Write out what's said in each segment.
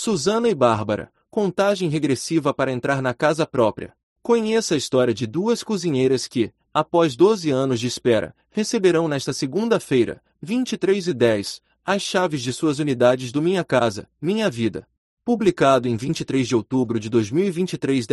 Suzana e Bárbara, contagem regressiva para entrar na casa própria. Conheça a história de duas cozinheiras que, após 12 anos de espera, receberão nesta segunda-feira, 23h10, as chaves de suas unidades do Minha Casa, Minha Vida. Publicado em 23 de outubro de 2023,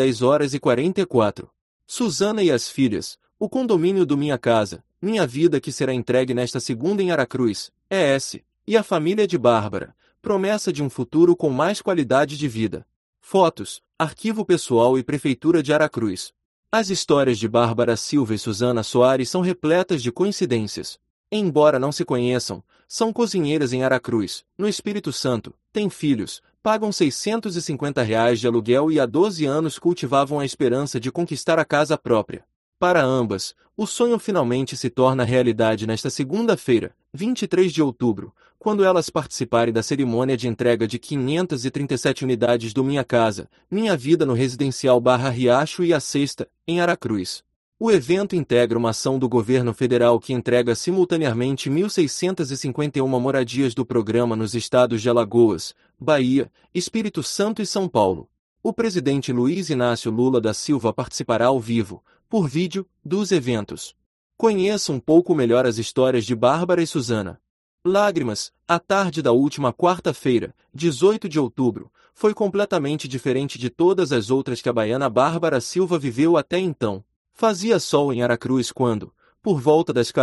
10h44. Suzana e as filhas, o condomínio do Minha Casa, Minha Vida que será entregue nesta segunda em Aracruz, ES, e a família de Bárbara, promessa de um futuro com mais qualidade de vida. Fotos, Arquivo Pessoal e Prefeitura de Aracruz. As histórias de Bárbara Silva e Suzana Soares são repletas de coincidências. Embora não se conheçam, são cozinheiras em Aracruz, no Espírito Santo, têm filhos, pagam R$ 650 de aluguel e há 12 anos cultivavam a esperança de conquistar a casa própria. Para ambas, o sonho finalmente se torna realidade nesta segunda-feira, 23 de outubro, quando elas participarem da cerimônia de entrega de 537 unidades do Minha Casa, Minha Vida no Residencial Barra Riacho e a Sexta, em Aracruz. O evento integra uma ação do governo federal que entrega simultaneamente 1.651 moradias do programa nos estados de Alagoas, Bahia, Espírito Santo e São Paulo. O presidente Luiz Inácio Lula da Silva participará ao vivo, por vídeo, dos eventos. Conheça um pouco melhor as histórias de Bárbara e Suzana. Lágrimas, a tarde da última quarta-feira, 18 de outubro, foi completamente diferente de todas as outras que a baiana Bárbara Silva viveu até então. Fazia sol em Aracruz quando, por volta das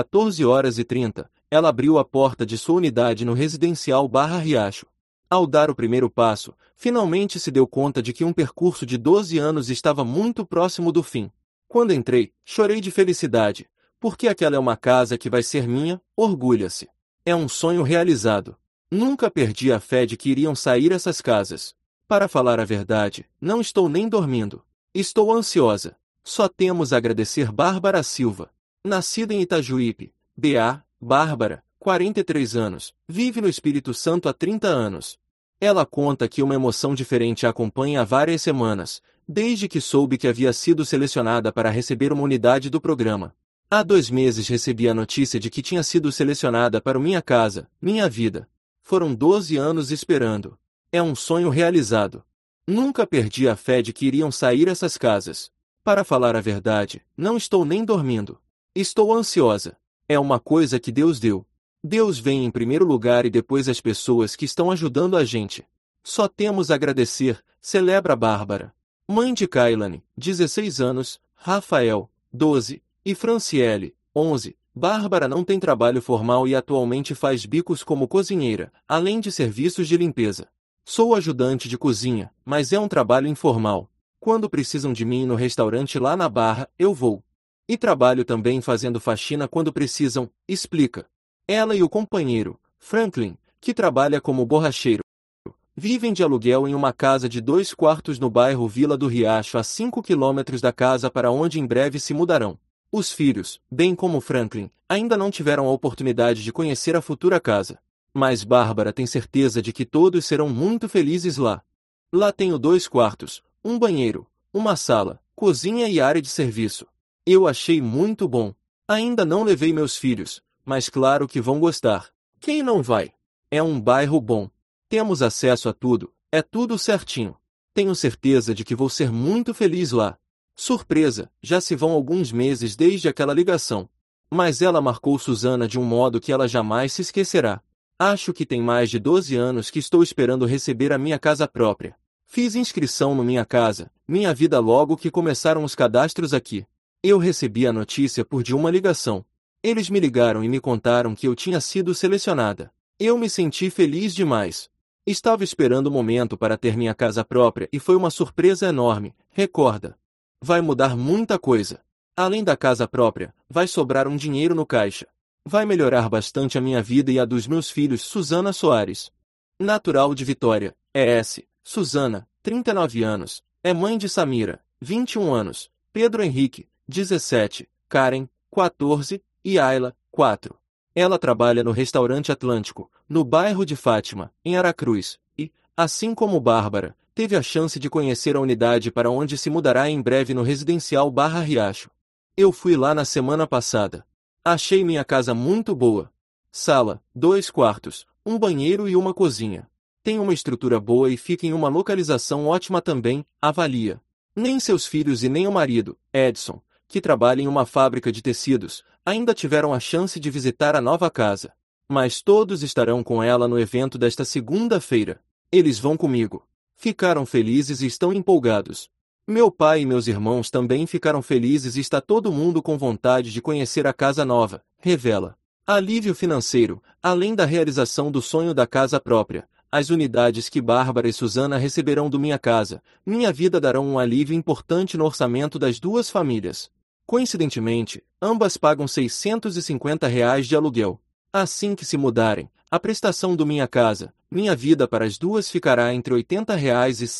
14h30, ela abriu a porta de sua unidade no residencial Barra Riacho. Ao dar o primeiro passo, finalmente se deu conta de que um percurso de 12 anos estava muito próximo do fim. Quando entrei, chorei de felicidade, porque aquela é uma casa que vai ser minha, orgulha-se. É um sonho realizado. Nunca perdi a fé de que iriam sair essas casas. Para falar a verdade, não estou nem dormindo. Estou ansiosa. Só temos a agradecer Bárbara Silva. Nascida em Itajuípe, BA, Bárbara, 43 anos, vive no Espírito Santo há 30 anos. Ela conta que uma emoção diferente a acompanha há várias semanas, desde que soube que havia sido selecionada para receber uma unidade do programa. Há 2 meses recebi a notícia de que tinha sido selecionada para o Minha Casa, Minha Vida. Foram 12 anos esperando. É um sonho realizado. Nunca perdi a fé de que iriam sair essas casas. Para falar a verdade, não estou nem dormindo. Estou ansiosa. É uma coisa que Deus deu. Deus vem em primeiro lugar e depois as pessoas que estão ajudando a gente. Só temos a agradecer, celebra Bárbara. Mãe de Kailane, 16 anos, Rafael, 12, e Franciele, 11. Bárbara não tem trabalho formal e atualmente faz bicos como cozinheira, além de serviços de limpeza. Sou ajudante de cozinha, mas é um trabalho informal. Quando precisam de mim no restaurante lá na Barra, eu vou. E trabalho também fazendo faxina quando precisam, explica. Ela e o companheiro, Franklin, que trabalha como borracheiro, vivem de aluguel em uma casa de 2 quartos no bairro Vila do Riacho, a 5 quilômetros da casa para onde em breve se mudarão. Os filhos, bem como Franklin, ainda não tiveram a oportunidade de conhecer a futura casa. Mas Bárbara tem certeza de que todos serão muito felizes lá. Lá tenho 2 quartos, um banheiro, uma sala, cozinha e área de serviço. Eu achei muito bom. Ainda não levei meus filhos, mas claro que vão gostar. Quem não vai? É um bairro bom. Temos acesso a tudo, é tudo certinho. Tenho certeza de que vou ser muito feliz lá. Surpresa, já se vão alguns meses desde aquela ligação. Mas ela marcou Suzana de um modo que ela jamais se esquecerá. Acho que tem mais de 12 anos que estou esperando receber a minha casa própria. Fiz inscrição no Minha Casa, Minha Vida logo que começaram os cadastros aqui. Eu recebi a notícia por de uma ligação. Eles me ligaram e me contaram que eu tinha sido selecionada. Eu me senti feliz demais. Estava esperando o momento para ter minha casa própria e foi uma surpresa enorme, recorda. Vai mudar muita coisa. Além da casa própria, vai sobrar um dinheiro no caixa. Vai melhorar bastante a minha vida e a dos meus filhos. Suzana Soares. Natural de Vitória, ES. Suzana, 39 anos. É mãe de Samira, 21 anos. Pedro Henrique, 17. Karen, 14. E Ayla, 4. Ela trabalha no restaurante Atlântico, no bairro de Fátima, em Aracruz, e, assim como Bárbara, teve a chance de conhecer a unidade para onde se mudará em breve no residencial Barra Riacho. Eu fui lá na semana passada. Achei minha casa muito boa. Sala, 2 quartos, um banheiro e uma cozinha. Tem uma estrutura boa e fica em uma localização ótima também, avalia. Nem seus filhos e nem o marido, Edson, que trabalha em uma fábrica de tecidos, ainda tiveram a chance de visitar a nova casa. Mas todos estarão com ela no evento desta segunda-feira. Eles vão comigo. Ficaram felizes e estão empolgados. Meu pai e meus irmãos também ficaram felizes e está todo mundo com vontade de conhecer a casa nova, revela. Alívio financeiro, além da realização do sonho da casa própria. As unidades que Bárbara e Suzana receberão do Minha Casa, Minha Vida darão um alívio importante no orçamento das duas famílias. Coincidentemente, ambas pagam R$ 650 de aluguel. Assim que se mudarem, a prestação do Minha Casa, Minha Vida para as duas ficará entre R$ 80 e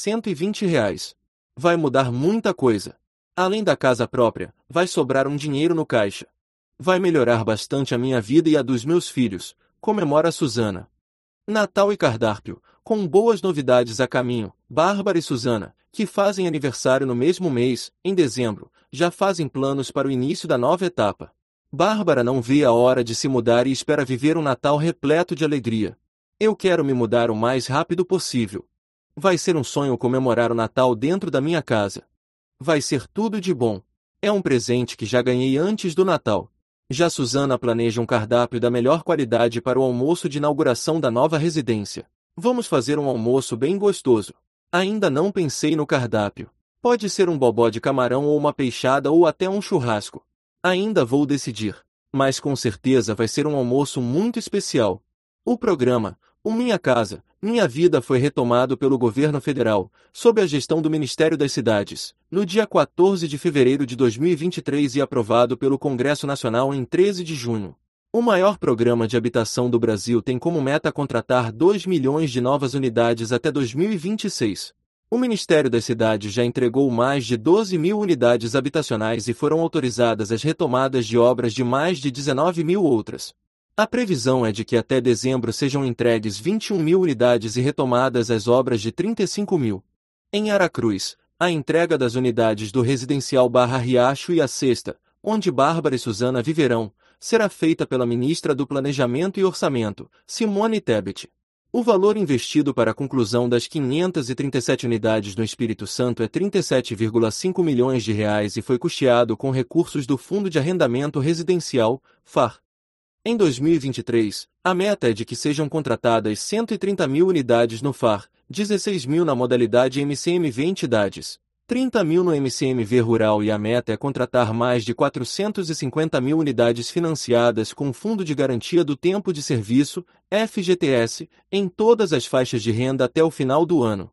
R$ 120. Vai mudar muita coisa. Além da casa própria, vai sobrar um dinheiro no caixa. Vai melhorar bastante a minha vida e a dos meus filhos, comemora Suzana. Natal e cardápio, com boas novidades a caminho. Bárbara e Suzana, que fazem aniversário no mesmo mês, em dezembro, já fazem planos para o início da nova etapa. Bárbara não vê a hora de se mudar e espera viver um Natal repleto de alegria. Eu quero me mudar o mais rápido possível. Vai ser um sonho comemorar o Natal dentro da minha casa. Vai ser tudo de bom. É um presente que já ganhei antes do Natal. Já Suzana planeja um cardápio da melhor qualidade para o almoço de inauguração da nova residência. Vamos fazer um almoço bem gostoso. Ainda não pensei no cardápio. Pode ser um bobó de camarão ou uma peixada ou até um churrasco. Ainda vou decidir. Mas com certeza vai ser um almoço muito especial. O programa, O Minha Casa, Minha Vida foi retomado pelo governo federal, sob a gestão do Ministério das Cidades, no dia 14 de fevereiro de 2023 e aprovado pelo Congresso Nacional em 13 de junho. O maior programa de habitação do Brasil tem como meta contratar 2 milhões de novas unidades até 2026. O Ministério das Cidades já entregou mais de 12 mil unidades habitacionais e foram autorizadas as retomadas de obras de mais de 19 mil outras. A previsão é de que até dezembro sejam entregues 21 mil unidades e retomadas as obras de 35 mil. Em Aracruz, a entrega das unidades do residencial Barra Riacho e a Sexta, onde Bárbara e Suzana viverão, será feita pela ministra do Planejamento e Orçamento, Simone Tebet. O valor investido para a conclusão das 537 unidades no Espírito Santo é R$ 37,5 milhões e foi custeado com recursos do Fundo de Arrendamento Residencial, FAR. Em 2023, a meta é de que sejam contratadas 130 mil unidades no FAR, 16 mil na modalidade MCMV entidades, 30 mil no MCMV rural e a meta é contratar mais de 450 mil unidades financiadas com o Fundo de Garantia do Tempo de Serviço, FGTS, em todas as faixas de renda até o final do ano.